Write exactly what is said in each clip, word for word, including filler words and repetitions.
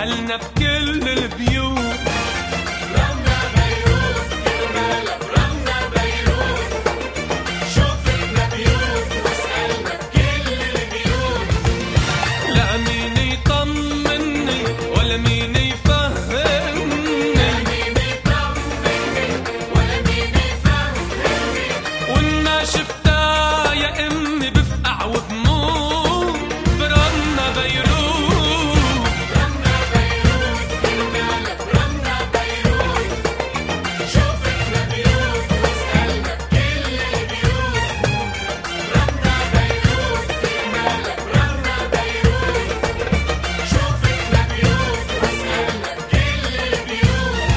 واسألنا بكل البيوت. رنا بيروت كرمالك رنا بيروت، شوفتنا بيوت واسألنا بكل البيوت. لا مين يطمني ولا مين يفهمني، لا مين يطمني ولا مين يفهمني، وإن شفتها يا أمي بفقع وبموت برنا بيروت. رنا بيروت كرمالك رنا بيروت، شوفتنا بيوت واسألنا بكل البيوت. رنا بيروت كرمالك رنا بيروت، شوفتنا بيوت واسألنا بكل البيوت.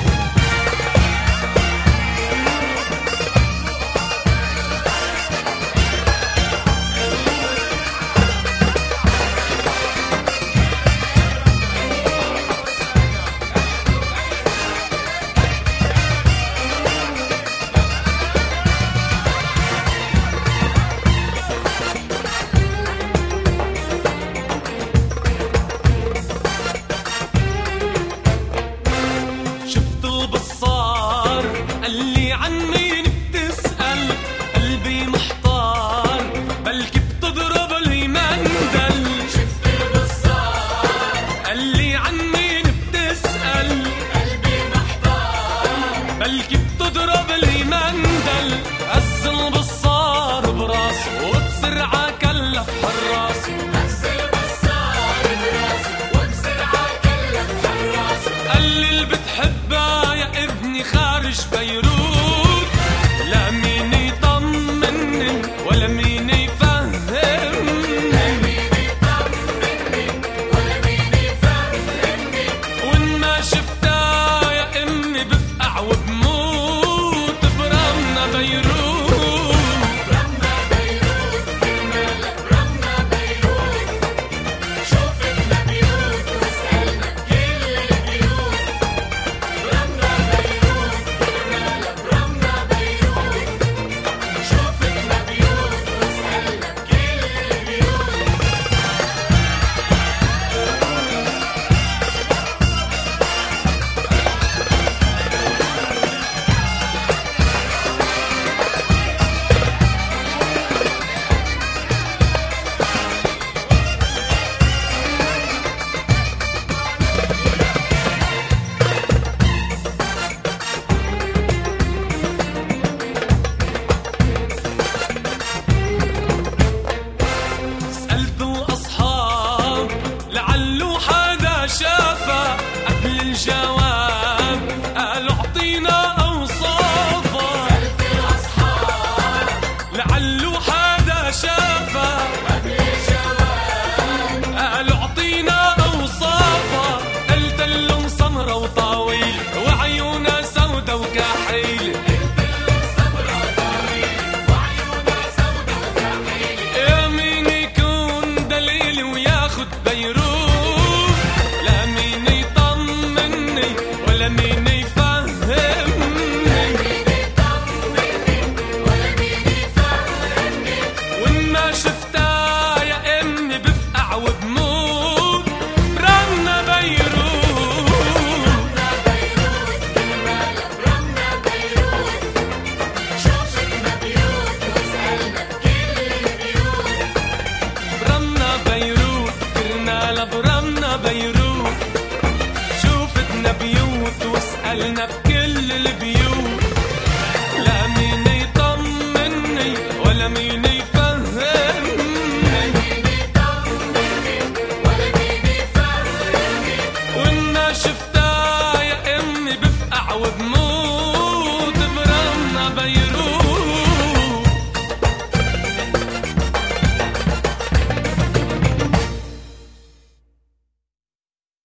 شفت البصار قال لي عن مين بتسأل، قلبي محتار بلكي بتضرب لي مندل. شفت البصار قال لي عن مين بتسأل، قلبي محتار، بلكي بتضرب لي مندل. هز البصار براسه وبسرعة كلف حراسه، هز البصار براسه وبسرعة كلف حراسه. قال لي اللي بتحبها يا ابني خارج بيروت. لا مين يطمني ولا مين يفهمني، لا مين يطمني ولا مين يفهمني، وإن ما شفتها يا أمي بفقع وبموت برنا بيروت. رنا بيروت كرمالك رنا بيروت، شوفتنا بيوت واسألنا بكل البيوت. رنا بيروت كرمالك رنا بيروت، شوفتنا بيوت واسألنا بكل البيوت. سألت الأصحاب لعله حدا شافها، قبل الجواب قالوا اعطينا أوصافها. سألت الأصحاب لعله حدا شافها قبل الجواب، قالوا اعطينا أوصافها. قلت لهم سمرة وطاويل وعيونها سودا وكحيل.